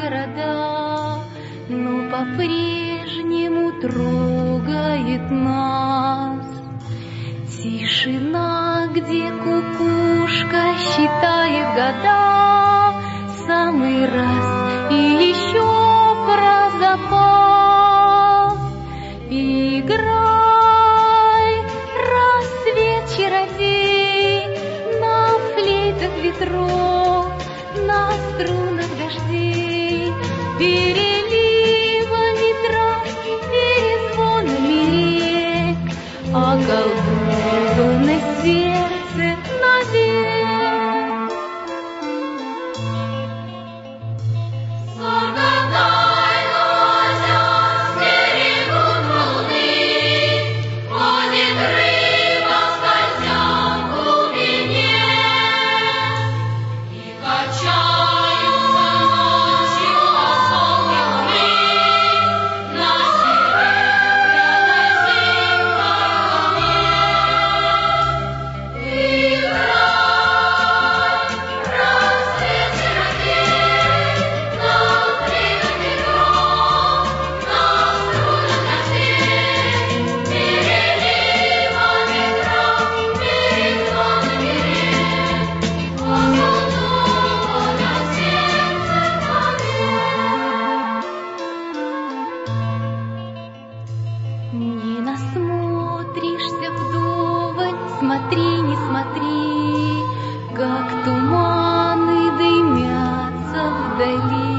города, но по-прежнему трогает нас. Тишина, где кукушка считает года, самый раз и еще про запас. Играй, рассвет чародей, на флейтах ветров, на струнах дождей, переливами трав, перезвонами рек, околдованное сердце навек. Соргатай лозя, стерегут волны, ходит рыба скользя в глубине, и качаются ночью осколки луны на серебряной зимней волне. Играй, рассвет чародей, на флейтах ветров, на струнах дождей, переливами трав, перезвонами рек, околдованное сердце навек. Не насмотришься вдоволь, смотри, не смотри, как туманы дымятся вдали.